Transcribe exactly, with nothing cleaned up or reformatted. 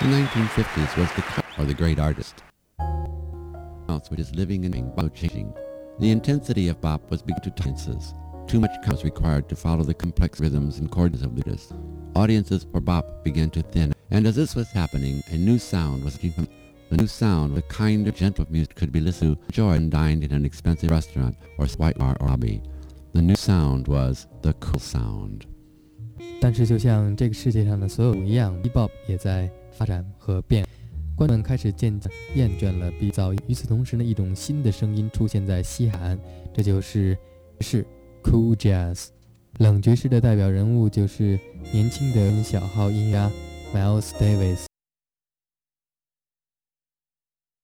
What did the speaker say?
The nineteen fifties was the cut for the great artist, which is living and changing. The intensity of bop was beginning to tenses. Too much was required to follow the complex rhythms and chords of the artist. Audiences for bop began to thin, and as this was happening, a new sound was from the new sound, a kind of gentle music could be listened to, enjoyed and dined in an expensive restaurant or white bar or lobby. The new sound was the cool sound. 但是就像这个世界上的所有一样 ，bebop 也在发展和变。观众们开始渐渐厌倦了比噪音，与此同时呢，一种新的声音出现在西海岸，这就是是 cool jazz。冷爵士的代表人物就是年轻的小号音乐家 Miles Davis。